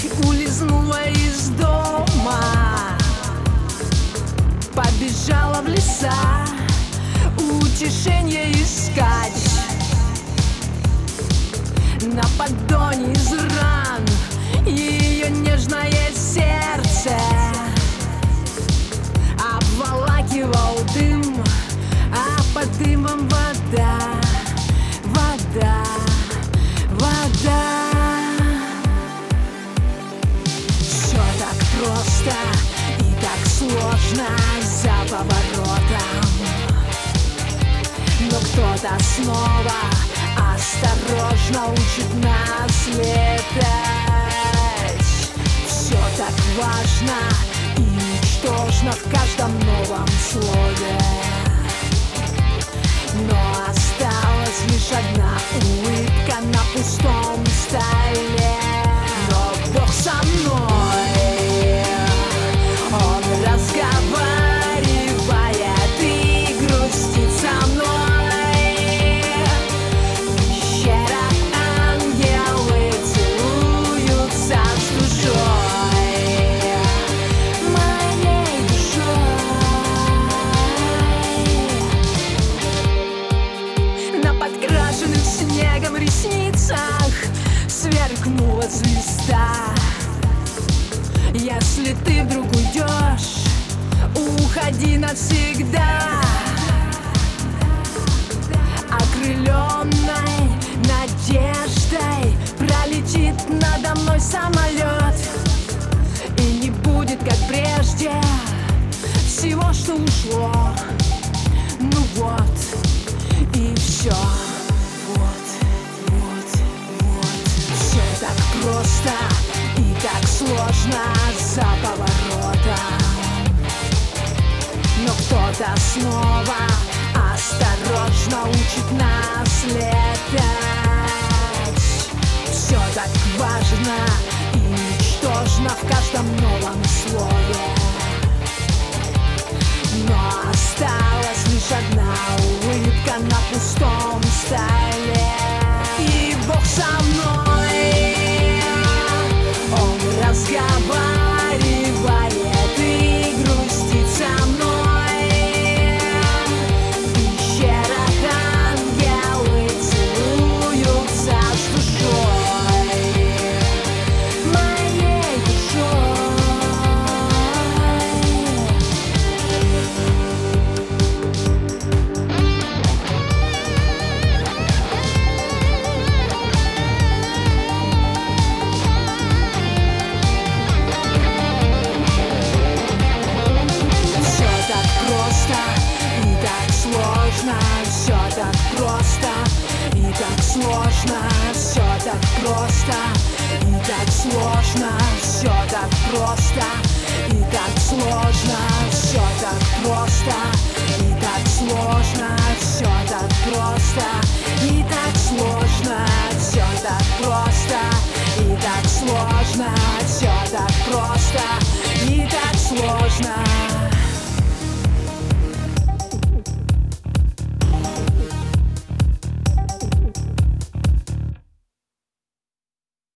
улизнула из дома, побежала в леса утешение искать. На поддоне из ран ее нежное сердце обволакивал дым, а под дымом вода, вода, вода. Все так просто и так сложно за поворотом, но кто-то снова осторожно учит нас летать. Все так важно и ничтожно в каждом новом слове, но осталась лишь одна улыбка на пустом столе. Но Бог со мной, Он разговаривает и грустит со мной. Снегом ресницах сверкнула звезда. Если ты вдруг уйдешь, уходи навсегда. Окрыленной надеждой пролетит надо мной самолет, и не будет, как прежде, всего, что ушло. Ну вот, и все. Просто и так сложно за поворотом, но кто-то снова осторожно учит нас летать. Все так важно и ничтожно в каждом новом слове, но осталась лишь одна улыбка на пустом столе. И Бог со мной, Он разговаривает и грустит со мной. В пещерах ангелы целуются с душой, моей душой. Все так просто и так сложно, все так просто и так сложно, все так просто и так сложно, все так просто и так сложно, все так просто и так сложно, все так просто и так сложно, все так просто и так сложно.